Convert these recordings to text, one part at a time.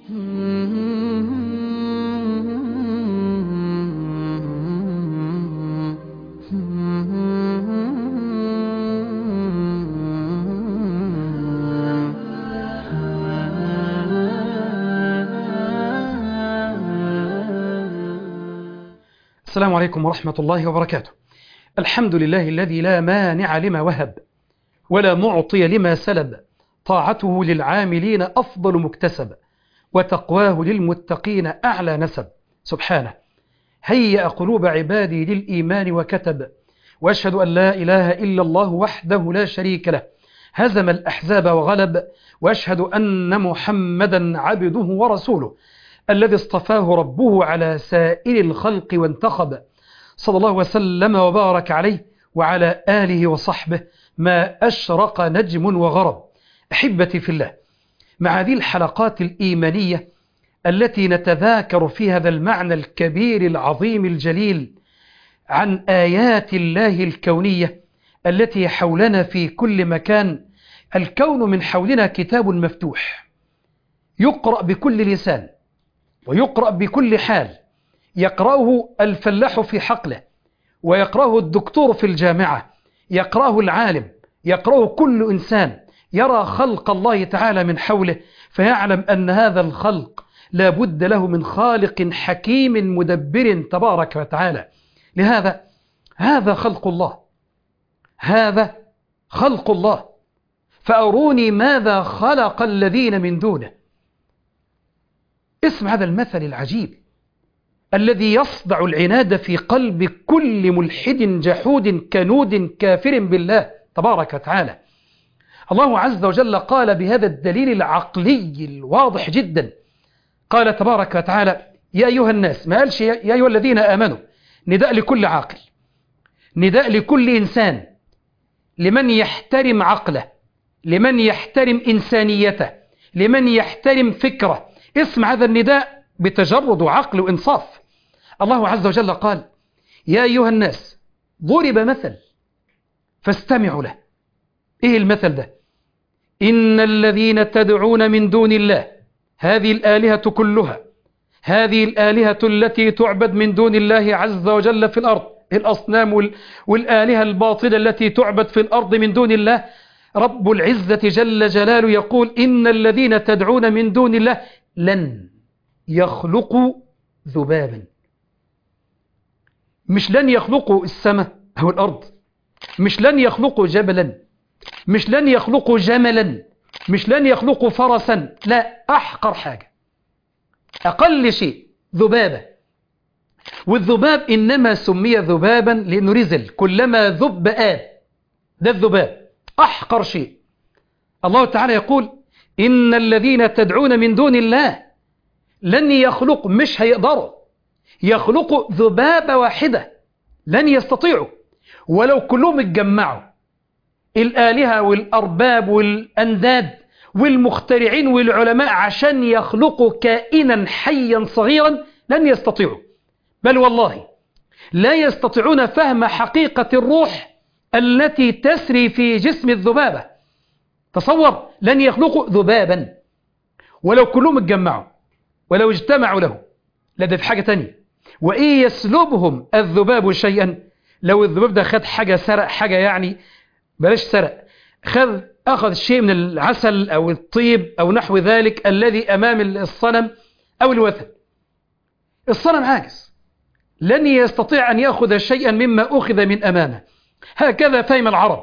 السلام عليكم ورحمة الله وبركاته. الحمد لله الذي لا مانع لما وهب ولا معطي لما سلب، طاعته للعاملين أفضل مكتسب، وتقواه للمتقين أعلى نسب. سبحانه هيأ قلوب عبادي للإيمان وكتب، وأشهد أن لا إله إلا الله وحده لا شريك له، هزم الأحزاب وغلب، وأشهد أن محمدا عبده ورسوله الذي اصطفاه ربه على سائر الخلق وانتخب، صلى الله وسلم وبارك عليه وعلى آله وصحبه ما أشرق نجم وغرب. أحبتي في الله، مع هذه الحلقات الإيمانية التي نتذاكر في هذا المعنى الكبير العظيم الجليل عن آيات الله الكونية التي حولنا في كل مكان. الكون من حولنا كتاب مفتوح يقرأ بكل لسان ويقرأ بكل حال، يقرأه الفلاح في حقله، ويقرأه الدكتور في الجامعة، يقرأه العالم، يقرأه كل إنسان يرى خلق الله تعالى من حوله، فيعلم أن هذا الخلق لا بد له من خالق حكيم مدبر تبارك وتعالى. لهذا هذا خلق الله، هذا خلق الله، فأروني ماذا خلق الذين من دونه. اسم هذا المثل العجيب الذي يصدع العناد في قلب كل ملحد جحود كنود كافر بالله تبارك وتعالى. الله عز وجل قال بهذا الدليل العقلي الواضح جدا، قال تبارك وتعالى: يا أيها الناس، ما قالش يا أيها الذين آمنوا، نداء لكل عاقل، نداء لكل إنسان، لمن يحترم عقله، لمن يحترم إنسانيته، لمن يحترم فكره. اسمع هذا النداء بتجرد وعقل وإنصاف. الله عز وجل قال: يا أيها الناس ضرب مثل فاستمعوا له. إيه المثل ده؟ إن الذين تدعون من دون الله، هذه الآلهة كلها، هذه الآلهة التي تعبد من دون الله عز وجل في الأرض، الأصنام والآلهة الباطلة التي تعبد في الأرض من دون الله، رب العزة جل جلاله يقول: إن الذين تدعون من دون الله لن يخلقوا ذبابا. مش لن يخلقوا السماء أو الأرض، مش لن يخلقوا جبلا، مش لن يخلقوا جملا، مش لن يخلقوا فرسا، لا، أحقر حاجة، أقل شيء ذبابة. والذباب إنما سمي ذبابا لأنه رزل، كلما ذب آب، ده الذباب، أحقر شيء. الله تعالى يقول: إن الذين تدعون من دون الله لن يخلقوا، مش هيقدروا يخلقوا ذبابة واحدة، لن يستطيعوا ولو كلهم اتجمعوا، الآلهة والأرباب والأنداد والمخترعين والعلماء، عشان يخلقوا كائنا حيا صغيرا لن يستطيعوا، بل والله لا يستطيعون فهم حقيقة الروح التي تسري في جسم الذبابة. تصور، لن يخلقوا ذبابا ولو كلهم اتجمعوا ولو اجتمعوا له. لا، ده في حاجة تانية: وإن يسلبهم الذباب شيئا، لو الذباب ده خد حاجة، سرق حاجة، يعني بلاش سرق، أخذ شيء من العسل أو الطيب أو نحو ذلك الذي أمام الصنم أو الوثن، الصنم عاجز، لن يستطيع أن يأخذ شيئا مما أخذ من أمامه. هكذا فهم العرب.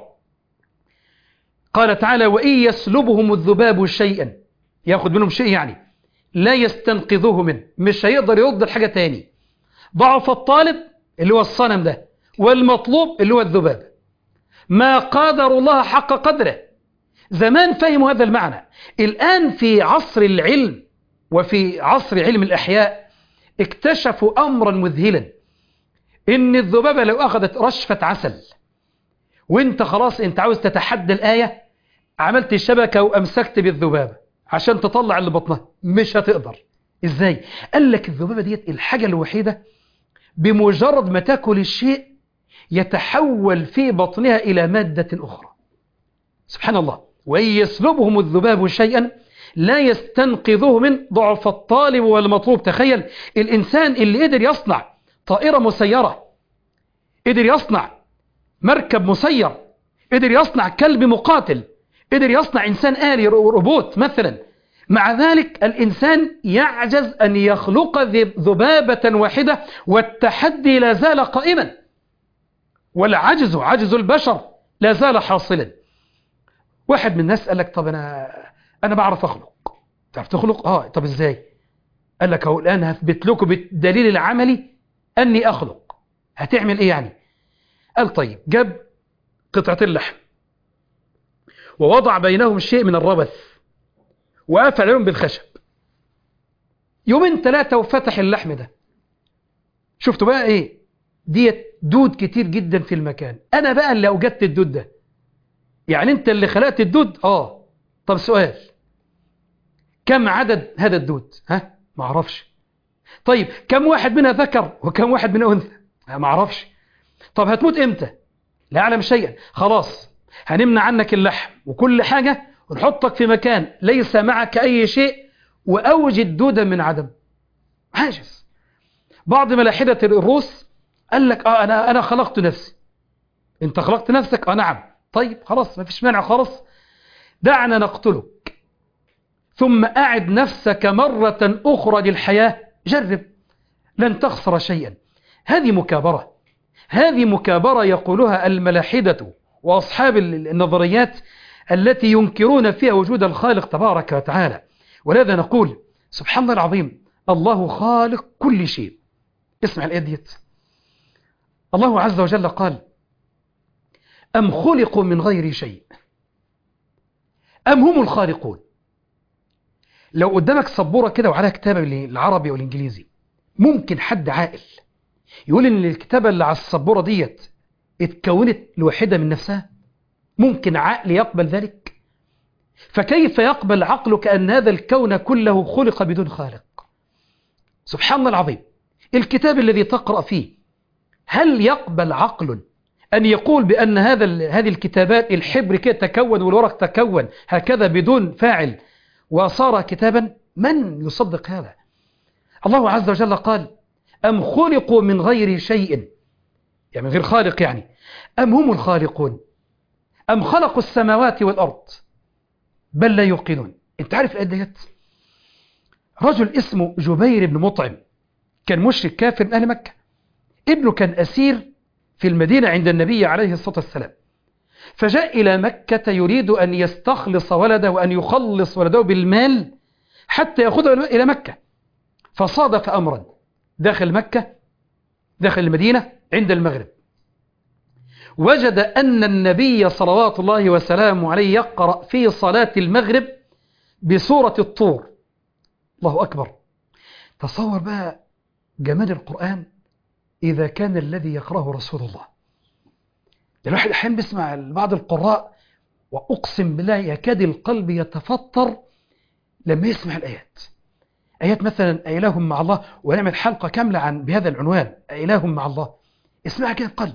قال تعالى: وإن يسلبهم الذباب شيئا، يأخذ منهم شيء، يعني لا يستنقذوه منه، مش هيقدر يرد الحاجة تاني. ضعف الطالب اللي هو الصنم ده، والمطلوب اللي هو الذباب. ما قدر الله حق قدره. زمان فهموا هذا المعنى. الآن في عصر العلم وفي عصر علم الأحياء اكتشفوا أمرا مذهلا، إن الذبابة لو أخذت رشفة عسل وانت خلاص انت عاوز تتحدى الآية، عملت الشبكة وأمسكت بالذبابة عشان تطلع اللي بطنها، مش هتقدر. ازاي؟ قال لك الذبابة ديت الحاجة الوحيدة بمجرد ما تاكل الشيء يتحول في بطنها إلى مادة أخرى. سبحان الله. وإن يسلبهم الذباب شيئا لا يستنقذه من ضعف الطالب والمطلوب. تخيل الإنسان اللي قدر يصنع طائرة مسيرة، قدر يصنع مركب مسير، قدر يصنع كلب مقاتل، قدر يصنع إنسان آلي روبوت مثلا، مع ذلك الإنسان يعجز أن يخلق ذبابة واحدة، والتحدي لا زال قائما، والعجز عجز البشر لا زال حاصلا. واحد من الناس قال لك طب أنا بعرف أخلق. تعرف تخلق؟ طب إزاي؟ قال لك أهو الآن هثبت لكم بالدليل العملي أني أخلق. هتعمل إيه يعني؟ قال طيب، جاب قطعتين لحم ووضع بينهم شيء من الربث وقفل عليهم بالخشب، يومين 3 وفتح اللحم ده. شفتوا بقى ايه؟ ديت دود كتير جدا في المكان. انا بقى اللي اوجدت الدود ده. يعني انت اللي خلقت الدود؟ طب سؤال، كم عدد هذا الدود؟ ما اعرفش. طيب كم واحد منها ذكر وكم واحد منها انثى؟ ما اعرفش. طب هتموت امتى؟ لا اعلم شيئا. خلاص هنمنع عنك اللحم وكل حاجة ونحطك في مكان ليس معك أي شيء، وأوجد دودا من عدم. عاجز. بعض ملاحدة الروس قال لك أنا خلقت نفسي. أنت خلقت نفسك؟ نعم. طيب خلاص ما فيش مانع، خلاص دعنا نقتلك ثم أعد نفسك مرة أخرى للحياة، جرب لن تخسر شيئا. هذه مكابرة، هذه مكابرة يقولها الملاحدة وأصحاب النظريات التي ينكرون فيها وجود الخالق تبارك وتعالى. ولهذا نقول سبحان الله العظيم، الله خالق كل شيء. اسمع الآية ديت. الله عز وجل قال: أم خلقوا من غير شيء أم هم الخالقون. لو قدامك سبورة كده وعليها كتابة بالعربي والإنجليزي، ممكن حد عاقل يقول إن الكتابة اللي على السبورة ديت اتكونت لوحدة من نفسها؟ ممكن عقل يقبل ذلك؟ فكيف يقبل عقلك أن هذا الكون كله خلق بدون خالق؟ سبحان الله العظيم. الكتاب الذي تقرأ فيه، هل يقبل عقل أن يقول بأن هذه الكتابات الحبر كده تكون والورق تكون هكذا بدون فاعل وصار كتابا؟ من يصدق هذا؟ الله عز وجل قال: أم خلقوا من غير شيء، يعني من غير خالق، يعني أم هم الخالقون أم خلقوا السماوات والأرض بل لا يوقنون. انت عارف الآية ديت؟ رجل اسمه جبير بن مطعم كان مشرك كافر من أهل مكة، ابنه كان أسير في المدينة عند النبي عليه الصلاة والسلام، فجاء إلى مكة يريد أن يستخلص ولده وأن يخلص ولده بالمال حتى يأخذه إلى مكة. فصادف أمرا داخل مكة، داخل المدينة عند المغرب، وجد أن النبي صلوات الله وسلامه عليه يقرأ في صلاة المغرب بسورة الطور. الله أكبر. تصور بقى جمال القرآن إذا كان الذي يقرأه رسول الله. الواحد أحيانا بيسمع بعض القراء وأقسم بالله يكاد القلب يتفطر لما يسمع الآيات. آيات مثلا أإله مع الله، ونعمل حلقة كاملة بهذا العنوان، أإله مع الله. اسمعها كده القلب.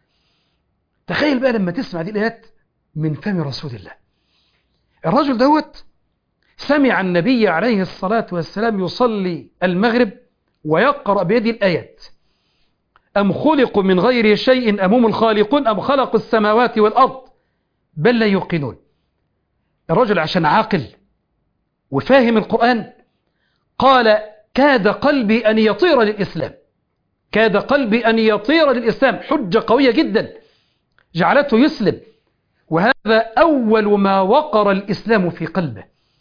تخيل بقى لما تسمع دي الآيات من فم رسول الله. الرجل دوت سمع النبي عليه الصلاة والسلام يصلي المغرب ويقرأ بهذه الآيات: أم خلقوا من غير شيء أم هم الخالقون أم خلقوا السماوات والأرض بل لا يوقنون. الرجل عشان عاقل وفاهم القرآن قال: كاد قلبي أن يطير للإسلام، كاد قلبي أن يطير للإسلام. حجة قوية جدا جعلته يسلم، وهذا أول ما وقر الإسلام في قلبه.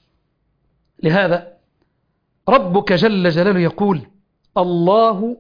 لهذا ربك جل جلاله يقول: الله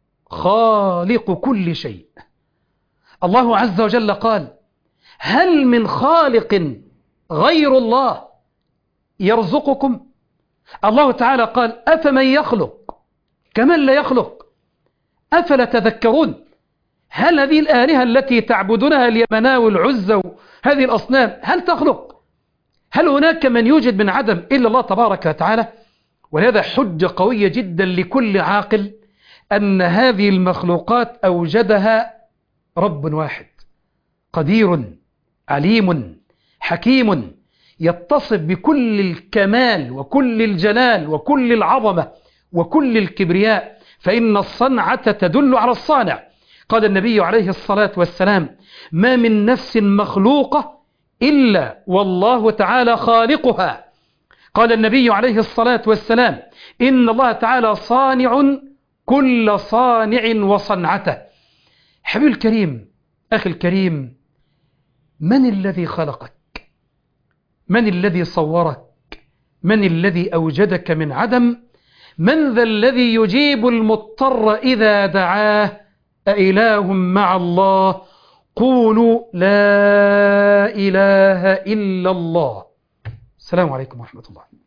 خالق كل شيء. الله عز وجل قال: هل من خالق غير الله يرزقكم؟ الله تعالى قال: أفمن يخلق كمن لا يخلق أفلا تذكرون. هل هذه الآلهة التي تعبدونها اليمناء والعزى هذه الأصنام هل تخلق؟ هل هناك من يوجد من عدم إلا الله تبارك وتعالى؟ ولهذا حجة قوية جدا لكل عاقل أن هذه المخلوقات أوجدها رب واحد قدير عليم حكيم يتصف بكل الكمال وكل الجلال وكل العظمة وكل الكبرياء، فإن الصنعة تدل على الصانع. قال النبي عليه الصلاة والسلام: ما من نفس مخلوقة إلا والله تعالى خالقها. قال النبي عليه الصلاة والسلام: إن الله تعالى صانع كل صانع وصنعته. حبيبي الكريم، أخي الكريم، من الذي خلقك؟ من الذي صورك؟ من الذي أوجدك من عدم؟ من ذا الذي يجيب المضطر إذا دعاه؟ أإله مع الله؟ قولوا لا إله إلا الله. السلام عليكم ورحمة الله.